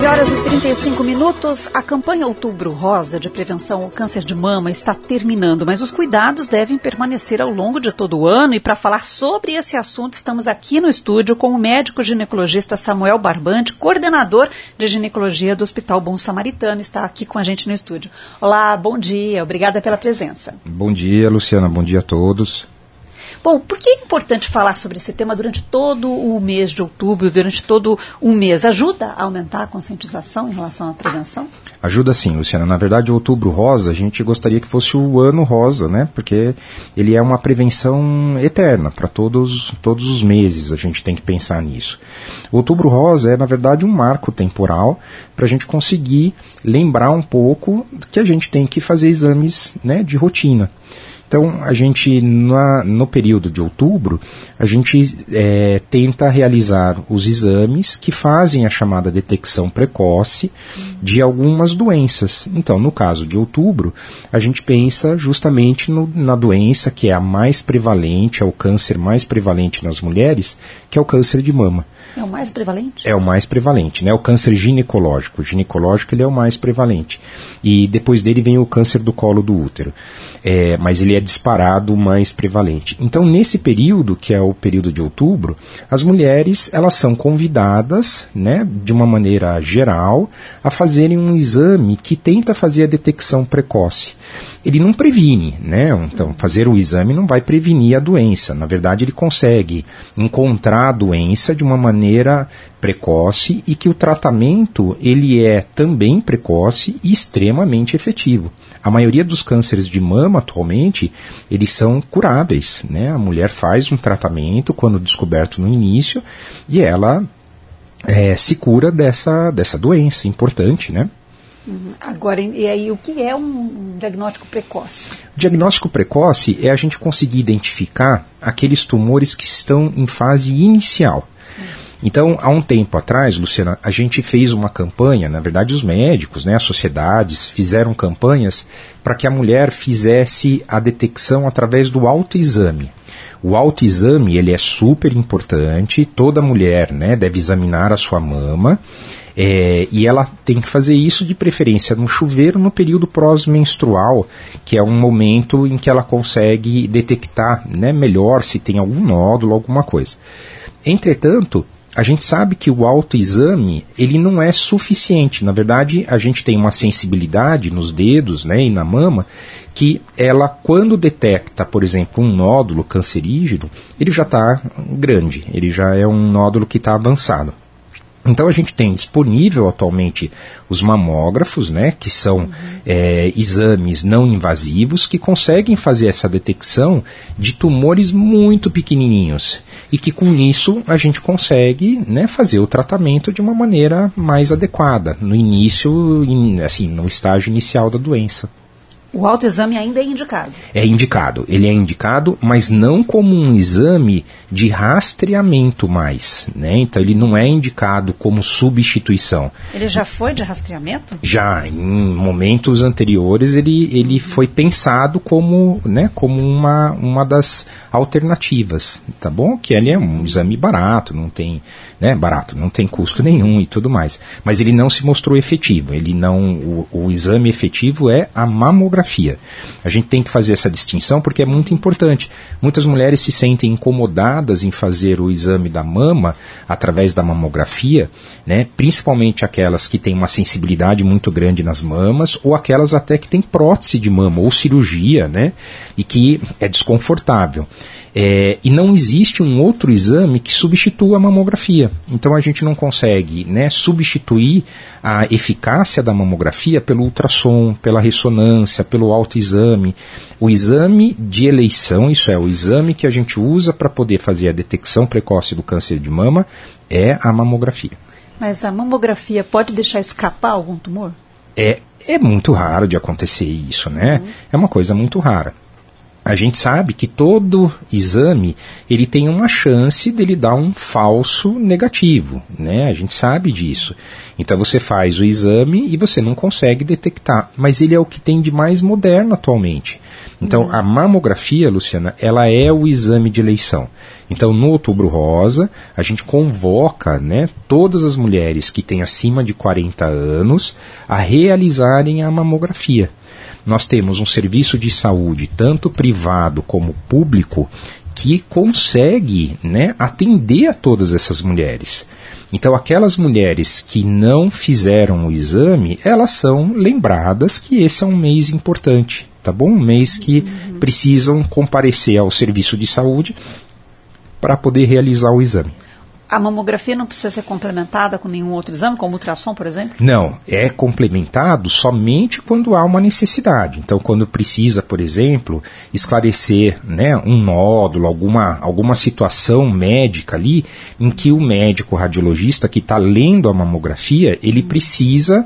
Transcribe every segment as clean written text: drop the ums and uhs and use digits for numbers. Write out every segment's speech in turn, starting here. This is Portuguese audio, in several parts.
9h35, a campanha Outubro Rosa de prevenção ao câncer de mama está terminando, mas os cuidados devem permanecer ao longo de todo o ano, e para falar sobre esse assunto estamos aqui no estúdio com o médico ginecologista Samuel Barbante, coordenador de ginecologia do Hospital Bom Samaritano, está aqui com a gente no estúdio. Olá, bom dia, obrigada pela presença. Bom dia, Luciana, bom dia a todos. Bom, por que é importante falar sobre esse tema durante todo o mês de outubro, durante todo um mês? Ajuda a aumentar a conscientização em relação à prevenção? Ajuda sim, Luciana. Na verdade, o Outubro Rosa, a gente gostaria que fosse o ano rosa, né? Porque ele é uma prevenção eterna para todos os meses, a gente tem que pensar nisso. O Outubro Rosa é, na verdade, um marco temporal para a gente conseguir lembrar um pouco que a gente tem que fazer exames, né, de rotina. Então, a gente, no período de outubro, a gente tenta realizar os exames que fazem a chamada detecção precoce de algumas doenças. Então, no caso de outubro, a gente pensa justamente na doença que é a mais prevalente, é o câncer mais prevalente nas mulheres, que é o câncer de mama. É o mais prevalente? É o mais prevalente, né? O câncer ginecológico. O ginecológico ele é o mais prevalente. E depois dele vem o câncer do colo do útero. Mas ele é disparado o mais prevalente. Então, nesse período, que é o período de outubro, as mulheres elas são convidadas, né, de uma maneira geral, a fazerem um exame que tenta fazer a detecção precoce. Ele não previne, né? Então, fazer o exame não vai prevenir a doença. Na verdade, ele consegue encontrar a doença de uma maneira precoce e que o tratamento ele é também precoce e extremamente efetivo. A maioria dos cânceres de mama atualmente, eles são curáveis, né? A mulher faz um tratamento quando descoberto no início e ela se cura dessa doença importante, né? Agora, e aí, o que é um diagnóstico precoce? O diagnóstico precoce é a gente conseguir identificar aqueles tumores que estão em fase inicial. Então, há um tempo atrás, Luciana, a gente fez uma campanha, na verdade os médicos, né, as sociedades fizeram campanhas para que a mulher fizesse a detecção através do autoexame. O autoexame, ele é super importante, toda mulher, né, deve examinar a sua mama, e ela tem que fazer isso de preferência no chuveiro no período pós-menstrual, que é um momento em que ela consegue detectar, né, melhor se tem algum nódulo, alguma coisa. Entretanto, a gente sabe que o autoexame ele não é suficiente. Na verdade, a gente tem uma sensibilidade nos dedos, né, e na mama, que ela, quando detecta, por exemplo, um nódulo cancerígeno, ele já está grande, ele já é um nódulo que está avançado. Então a gente tem disponível atualmente os mamógrafos, né, que são exames não invasivos que conseguem fazer essa detecção de tumores muito pequenininhos e que com isso a gente consegue, né, fazer o tratamento de uma maneira mais adequada no início, assim, no estágio inicial da doença. O autoexame ainda é indicado? É indicado, ele é indicado, mas não como um exame de rastreamento mais, né? Então ele não é indicado como substituição. Ele já foi de rastreamento? Já, em momentos anteriores ele foi pensado como, né, como uma das alternativas, tá bom? Que ele é um exame barato, não tem, né, não tem custo nenhum e tudo mais. Mas ele não se mostrou efetivo, o exame efetivo é a mamografia. A gente tem que fazer essa distinção porque é muito importante. Muitas mulheres se sentem incomodadas em fazer o exame da mama através da mamografia, né? Principalmente aquelas que têm uma sensibilidade muito grande nas mamas ou aquelas até que têm prótese de mama ou cirurgia, né? E que é desconfortável. E não existe um outro exame que substitua a mamografia. Então a gente não consegue, né, substituir a eficácia da mamografia pelo ultrassom, pela ressonância, pelo autoexame. O exame de eleição, isso é, o exame que a gente usa para poder fazer a detecção precoce do câncer de mama, é a mamografia. Mas a mamografia pode deixar escapar algum tumor? É muito raro de acontecer isso, né? É uma coisa muito rara. a gente sabe que todo exame ele tem uma chance dele dar um falso negativo, né? A gente sabe disso. Então você faz o exame e você não consegue detectar, mas ele é o que tem de mais moderno atualmente. Então a mamografia, Luciana, ela é o exame de eleição. Então no Outubro Rosa a gente convoca, né, todas as mulheres que têm acima de 40 anos a realizarem a mamografia. Nós temos um serviço de saúde, tanto privado como público, que consegue, né, atender a todas essas mulheres. Então, aquelas mulheres que não fizeram o exame, elas são lembradas que esse é um mês importante, tá bom? Um mês que precisam comparecer ao serviço de saúde para poder realizar o exame. A mamografia não precisa ser complementada com nenhum outro exame, como ultrassom, por exemplo? Não, é complementado somente quando há uma necessidade. Então, quando precisa, por exemplo, esclarecer, né, um nódulo, alguma situação médica ali, em que o médico radiologista que está lendo a mamografia, ele precisa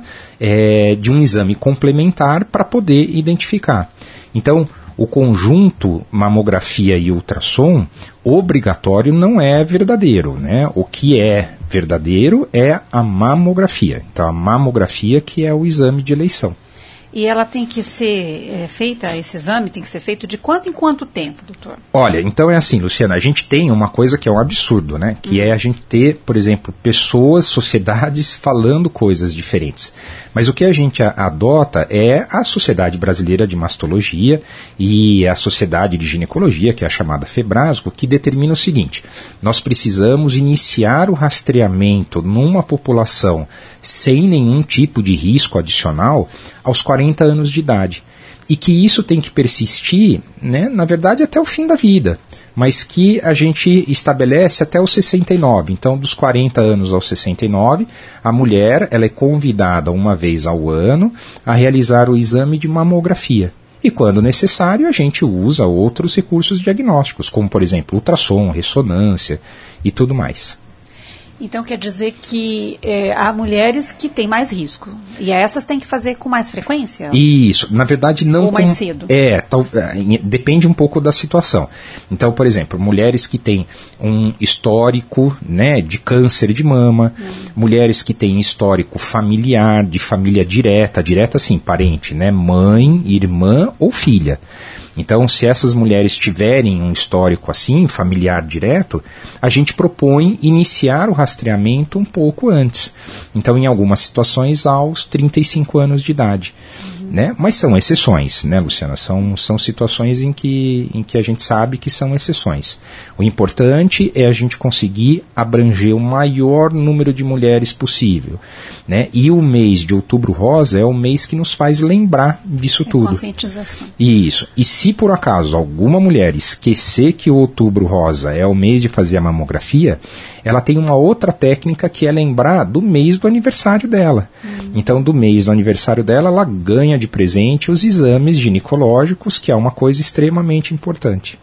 de um exame complementar para poder identificar. Então, o conjunto mamografia e ultrassom obrigatório não é verdadeiro, né? O que é verdadeiro é a mamografia. Então, a mamografia que é o exame de eleição. E ela tem que ser feita, esse exame tem que ser feito de quanto em quanto tempo, doutor? Olha, então é assim, Luciana, a gente tem uma coisa que é um absurdo, né? Que é a gente ter, por exemplo, pessoas, sociedades falando coisas diferentes. Mas o que a gente adota é a Sociedade Brasileira de Mastologia e a Sociedade de Ginecologia, que é a chamada FEBRASGO, que determina o seguinte: nós precisamos iniciar o rastreamento numa população sem nenhum tipo de risco adicional aos 40 anos de idade. E que isso tem que persistir, né, na verdade, até o fim da vida, mas que a gente estabelece até os 69. Então, dos 40 anos aos 69, a mulher ela é convidada uma vez ao ano a realizar o exame de mamografia. E, quando necessário, a gente usa outros recursos diagnósticos, como, por exemplo, ultrassom, ressonância e tudo mais. Então quer dizer que há mulheres que têm mais risco. E essas têm que fazer com mais frequência? Isso, na verdade não. Ou mais cedo? Depende um pouco da situação. Então, por exemplo, mulheres que têm um histórico, né, de câncer de mama, mulheres que têm histórico familiar, de família direta assim, parente, né, mãe, irmã ou filha. Então, se essas mulheres tiverem um histórico assim, familiar direto, a gente propõe iniciar o rastreamento um pouco antes. Então, em algumas situações, aos 35 anos de idade. Né? Mas são exceções, né, Luciana? São situações em que a gente sabe que são exceções. O importante é a gente conseguir abranger o maior número de mulheres possível. Né? E o mês de Outubro Rosa é o mês que nos faz lembrar disso tudo. Conscientização. Isso. E se por acaso alguma mulher esquecer que o Outubro Rosa é o mês de fazer a mamografia, ela tem uma outra técnica que é lembrar do mês do aniversário dela. Então, do mês do aniversário dela, ela ganha de presente os exames ginecológicos, que é uma coisa extremamente importante.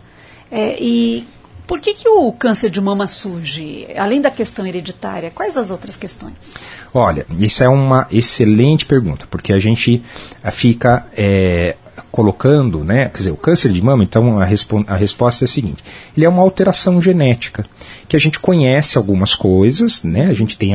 E por que o câncer de mama surge? Além da questão hereditária, quais as outras questões? Olha, isso é uma excelente pergunta, porque a gente fica colocando, né, quer dizer, o câncer de mama, então a resposta é a seguinte: ele é uma alteração genética, que a gente conhece algumas coisas, né,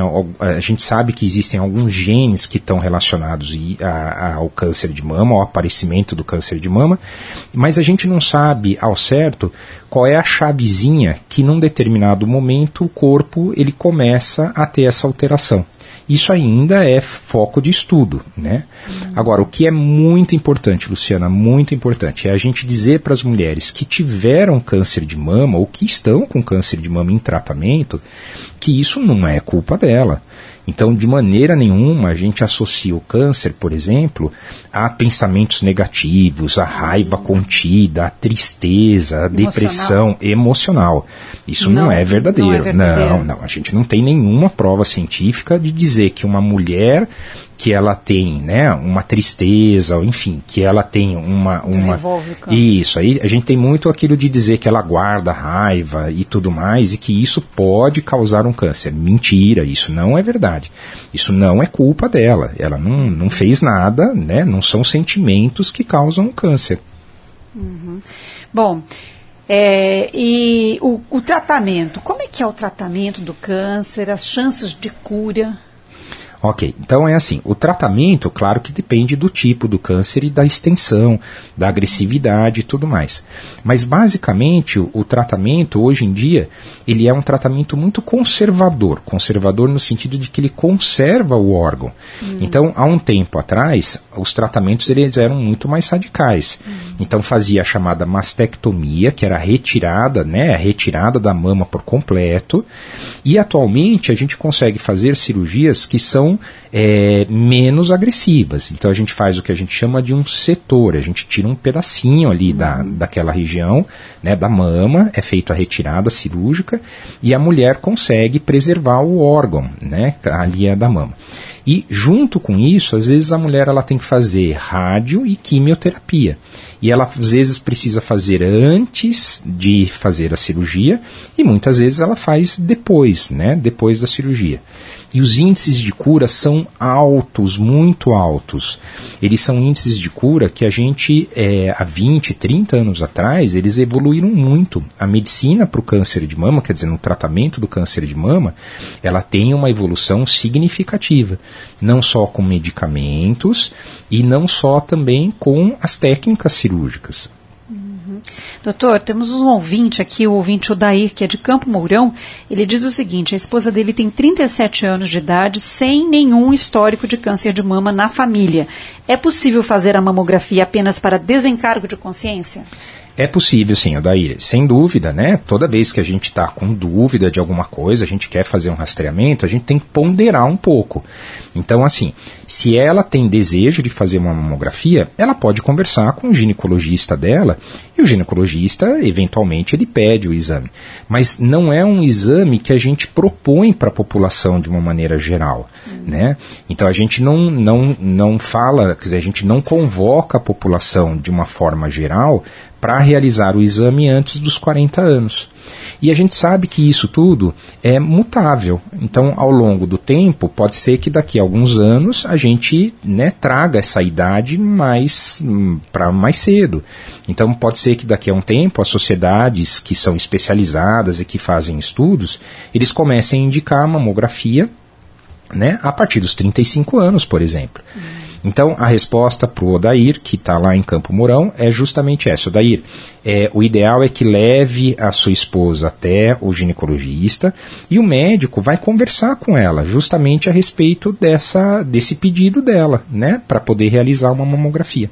a gente sabe que existem alguns genes que estão relacionados ao câncer de mama, ao aparecimento do câncer de mama, mas a gente não sabe ao certo qual é a chavezinha que num determinado momento o corpo ele começa a ter essa alteração. Isso ainda é foco de estudo, né? Agora, o que é muito importante, Luciana, muito importante, é a gente dizer para as mulheres que tiveram câncer de mama ou que estão com câncer de mama em tratamento, que isso não é culpa dela. Então, de maneira nenhuma, a gente associa o câncer, por exemplo, a pensamentos negativos, a raiva contida, a tristeza, a depressão emocional. Isso não é verdadeiro. Não é verdadeiro. Não, a gente não tem nenhuma prova científica de dizer que uma mulher que ela tem, né, uma tristeza, ou enfim, que ela tem desenvolve o câncer. Isso, aí a gente tem muito aquilo de dizer que ela guarda raiva e tudo mais, e que isso pode causar um câncer. Mentira, isso não é verdade. Isso não é culpa dela. Ela não fez nada, né, não são sentimentos que causam um câncer. Bom, e o tratamento, como é que é o tratamento do câncer, as chances de cura? Ok, então é assim, o tratamento, claro que depende do tipo do câncer e da extensão, da agressividade e tudo mais. Mas basicamente o tratamento hoje em dia, ele é um tratamento muito conservador no sentido de que ele conserva o órgão. Então, há um tempo atrás, os tratamentos eles eram muito mais radicais. Então fazia a chamada mastectomia, que era a retirada da mama por completo, e atualmente a gente consegue fazer cirurgias que são menos agressivas. Então a gente faz o que a gente chama de um setor, a gente tira um pedacinho ali daquela região, né, da mama, é feita a retirada cirúrgica e a mulher consegue preservar o órgão, né, ali é da mama. E junto com isso, às vezes a mulher ela tem que fazer rádio e quimioterapia. E ela às vezes precisa fazer antes de fazer a cirurgia e muitas vezes ela faz depois, né, depois da cirurgia. E os índices de cura são altos, muito altos. Eles são índices de cura que a gente, há 20, 30 anos atrás, eles evoluíram muito. A medicina para o câncer de mama, quer dizer, no tratamento do câncer de mama, ela tem uma evolução significativa. Não só com medicamentos e não só também com as técnicas cirúrgicas. Doutor, temos um ouvinte aqui, o ouvinte Odair, que é de Campo Mourão. Ele diz o seguinte: a esposa dele tem 37 anos de idade, sem nenhum histórico de câncer de mama na família. É possível fazer a mamografia apenas para desencargo de consciência? É possível, sim, Odair, sem dúvida, né? Toda vez que a gente está com dúvida de alguma coisa, a gente quer fazer um rastreamento, a gente tem que ponderar um pouco. Então, assim, se ela tem desejo de fazer uma mamografia, ela pode conversar com o ginecologista dela e o ginecologista, eventualmente, ele pede o exame. Mas não é um exame que a gente propõe para a população de uma maneira geral, né? Então, a gente não fala, quer dizer, a gente não convoca a população de uma forma geral para realizar o exame antes dos 40 anos. E a gente sabe que isso tudo é mutável. Então, ao longo do tempo, pode ser que daqui a alguns anos a gente, né, traga essa idade para mais cedo. Então, pode ser que daqui a um tempo as sociedades que são especializadas e que fazem estudos, eles comecem a indicar a mamografia, né, a partir dos 35 anos, por exemplo. Então, a resposta para o Odair, que está lá em Campo Mourão, é justamente essa. Odair, o ideal é que leve a sua esposa até o ginecologista e o médico vai conversar com ela justamente a respeito desse pedido dela, né, para poder realizar uma mamografia.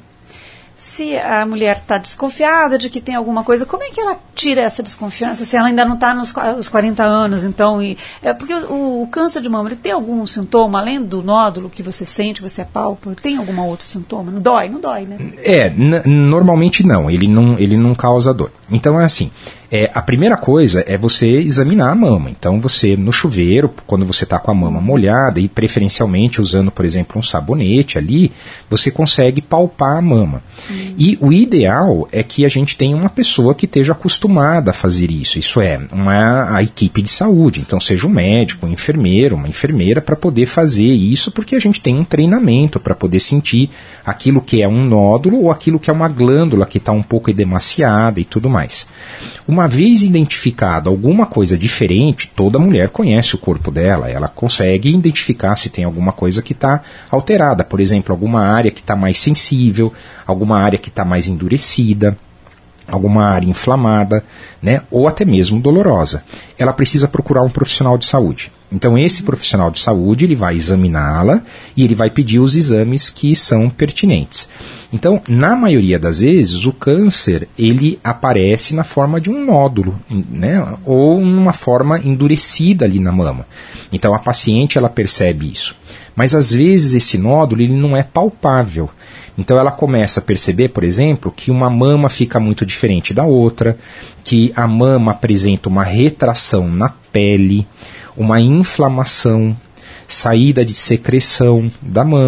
Se a mulher está desconfiada de que tem alguma coisa, como é que ela tira essa desconfiança se ela ainda não está nos 40 anos? Então, porque o câncer de mama, ele tem algum sintoma, além do nódulo que você sente, você apalpa? Tem algum outro sintoma? Não dói, né? Normalmente não, ele não causa dor. Então é assim, a primeira coisa é você examinar a mama. Então você, no chuveiro, quando você está com a mama molhada e preferencialmente usando, por exemplo, um sabonete ali, você consegue palpar a mama. E o ideal é que a gente tenha uma pessoa que esteja acostumada a fazer isso. Isso é, a equipe de saúde. Então seja um médico, um enfermeiro, uma enfermeira para poder fazer isso, porque a gente tem um treinamento para poder sentir aquilo que é um nódulo ou aquilo que é uma glândula que está um pouco edemaciada e tudo mais. Uma vez identificado alguma coisa diferente, toda mulher conhece o corpo dela, ela consegue identificar se tem alguma coisa que está alterada, por exemplo, alguma área que está mais sensível, alguma área que está mais endurecida, alguma área inflamada, né, ou até mesmo dolorosa. Ela precisa procurar um profissional de saúde. Então esse profissional de saúde, ele vai examiná-la e ele vai pedir os exames que são pertinentes. Então, na maioria das vezes, o câncer, ele aparece na forma de um nódulo, né, ou numa forma endurecida ali na mama. Então a paciente, ela percebe isso. Mas às vezes esse nódulo, ele não é palpável. Então ela começa a perceber, por exemplo, que uma mama fica muito diferente da outra, que a mama apresenta uma retração na pele, uma inflamação, saída de secreção da mama,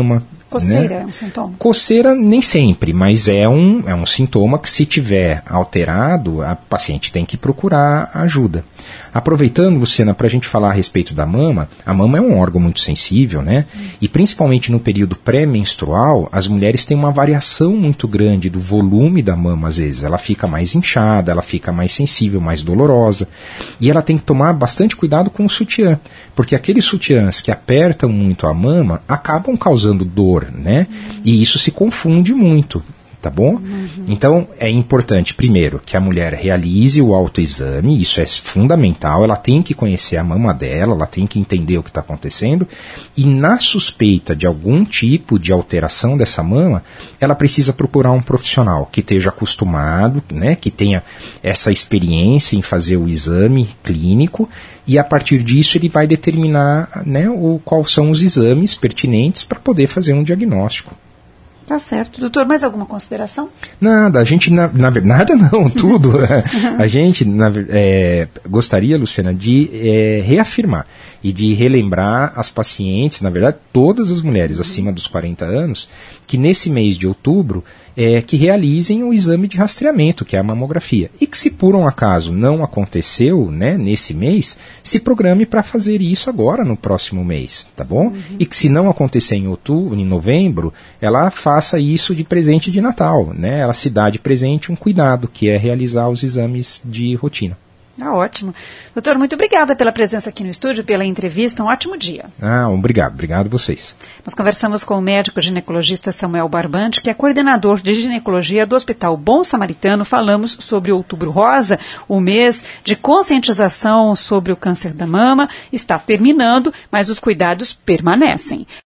Coceira é um sintoma? Coceira nem sempre, mas é um sintoma que, se tiver alterado, a paciente tem que procurar ajuda. Aproveitando, Luciana, para a gente falar a respeito da mama, a mama é um órgão muito sensível, né? E principalmente no período pré-menstrual, as mulheres têm uma variação muito grande do volume da mama, às vezes. Ela fica mais inchada, ela fica mais sensível, mais dolorosa. E ela tem que tomar bastante cuidado com o sutiã, porque aqueles sutiãs que apertam muito a mama acabam causando dor, né? E isso se confunde muito, tá bom? Então, é importante, primeiro, que a mulher realize o autoexame, isso é fundamental, ela tem que conhecer a mama dela, ela tem que entender o que está acontecendo, e na suspeita de algum tipo de alteração dessa mama, ela precisa procurar um profissional que esteja acostumado, né, que tenha essa experiência em fazer o exame clínico, e a partir disso ele vai determinar, né, quais são os exames pertinentes para poder fazer um diagnóstico. Tá certo. Doutor, mais alguma consideração? Nada, a gente, na verdade, não, tudo. A gente gostaria, Luciana, de reafirmar e de relembrar as pacientes, na verdade, todas as mulheres acima dos 40 anos, que nesse mês de outubro, que realizem o exame de rastreamento, que é a mamografia. E que, se por um acaso não aconteceu, né, nesse mês, se programe para fazer isso agora, no próximo mês, tá bom? E que, se não acontecer em novembro, ela faça isso de presente de Natal, né? Ela se dá de presente um cuidado, que é realizar os exames de rotina. Ah, ótimo. Doutor, muito obrigada pela presença aqui no estúdio, pela entrevista. Um ótimo dia. Obrigado a vocês. Nós conversamos com o médico ginecologista Samuel Barbante, que é coordenador de ginecologia do Hospital Bom Samaritano. Falamos sobre Outubro Rosa, o mês de conscientização sobre o câncer da mama. Está terminando, mas os cuidados permanecem.